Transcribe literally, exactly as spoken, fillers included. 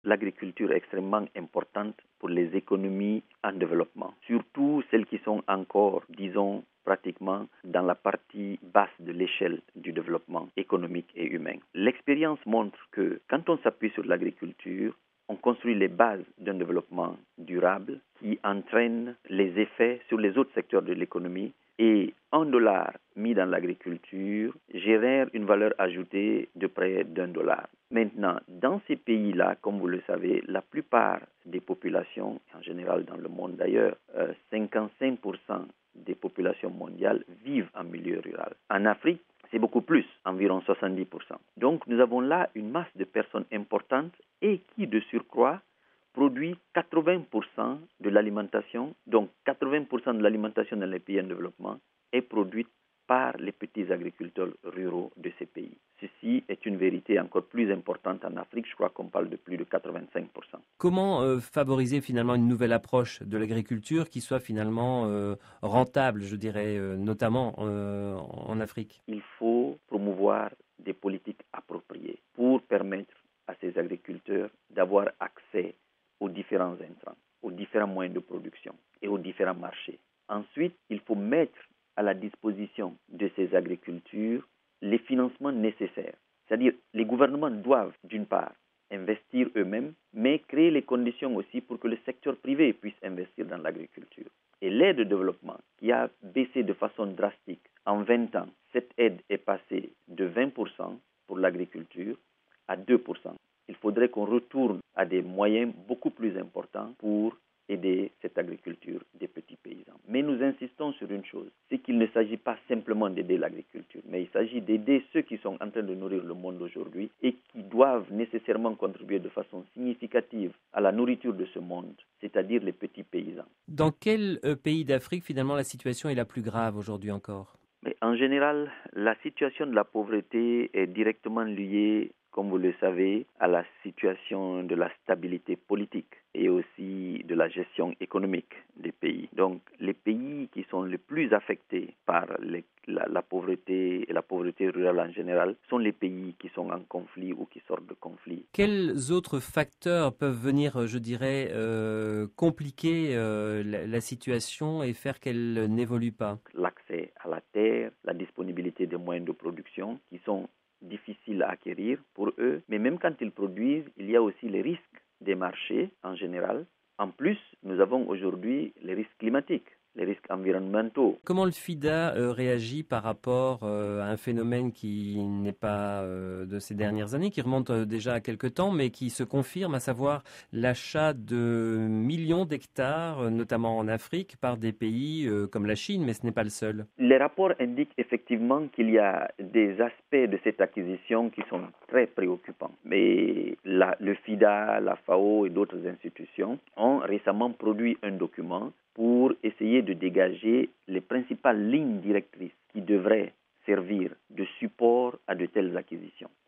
l'agriculture est extrêmement importante pour les économies en développement, surtout celles qui sont encore, disons, pratiquement dans la partie basse de l'échelle du développement économique et humain. L'expérience montre que quand on s'appuie sur l'agriculture, on construit les bases d'un développement durable qui entraîne les effets sur les autres secteurs de l'économie et un dollar mis dans l'agriculture génère une valeur ajoutée de près d'un dollar. Maintenant, dans ces pays-là, comme vous le savez, la plupart des populations, en général dans le monde d'ailleurs, euh, cinquante-cinq pour cent des populations mondiales vivent en milieu rural. En Afrique, c'est beaucoup plus, environ soixante-dix pour cent. Donc nous avons là une masse de personnes importantes et qui, de surcroît, produit quatre-vingts pour cent de l'alimentation. Donc quatre-vingts pour cent de l'alimentation dans les pays en développement est produite par les petits agriculteurs ruraux de ces pays. Ceci est une vérité encore plus importante en Afrique. Je crois qu'on parle de plus de quatre-vingt-cinq pour cent. Comment euh, favoriser finalement une nouvelle approche de l'agriculture qui soit finalement euh, rentable, je dirais, euh, notamment euh, en Afrique? Il faut promouvoir des politiques appropriées pour permettre à ces agriculteurs d'avoir accès aux différents intrants, aux différents moyens de production et aux différents marchés. Ensuite, il faut mettre à la disposition de ces agricultures les financements nécessaires. C'est-à-dire, les gouvernements doivent, d'une part, investir eux-mêmes, mais créer les conditions aussi pour que le secteur privé puisse investir dans l'agriculture. Et l'aide au développement, qui a baissé de façon drastique en vingt ans, cette aide est passée de vingt pour cent pour l'agriculture à deux pour cent. Il faudrait qu'on retourne à des moyens beaucoup plus importants pour aider cette agriculture des petits paysans. Mais nous insistons sur une chose, c'est qu'il ne s'agit pas simplement d'aider l'agriculture, mais il s'agit d'aider ceux qui sont en train de nourrir le monde aujourd'hui et qui doivent nécessairement contribuer de façon significative à la nourriture de ce monde, c'est-à-dire les petits paysans. Dans quel euh, pays d'Afrique, finalement, la situation est la plus grave aujourd'hui encore? Mais en général, la situation de la pauvreté est directement liée, comme vous le savez, à la situation de la stabilité politique et aussi de la gestion économique des pays. Donc, les pays qui sont les plus affectés par les, la, la pauvreté et la pauvreté rurale en général sont les pays qui sont en conflit ou qui sortent de conflit. Quels autres facteurs peuvent venir, je dirais, euh, compliquer euh, la, la situation et faire qu'elle n'évolue pas? L'accès à la terre, la disponibilité des moyens de production qui sont difficiles à acquérir pour eux, mais même quand ils produisent, il y a aussi les risques des marchés en général. En plus, nous avons aujourd'hui les risques climatiques, les risques environnementaux. Comment le FIDA euh, réagit par rapport euh, à un phénomène qui n'est pas euh, de ces dernières années, qui remonte euh, déjà à quelque temps, mais qui se confirme, à savoir l'achat de millions d'hectares, euh, notamment en Afrique, par des pays euh, comme la Chine, mais ce n'est pas le seul. Les rapports indiquent effectivement qu'il y a des aspects de cette acquisition qui sont très préoccupants. Mais la, le FIDA, la FAO et d'autres institutions ont récemment produit un document pour essayer de dégager les principales lignes directrices qui devraient servir de support à de telles acquisitions.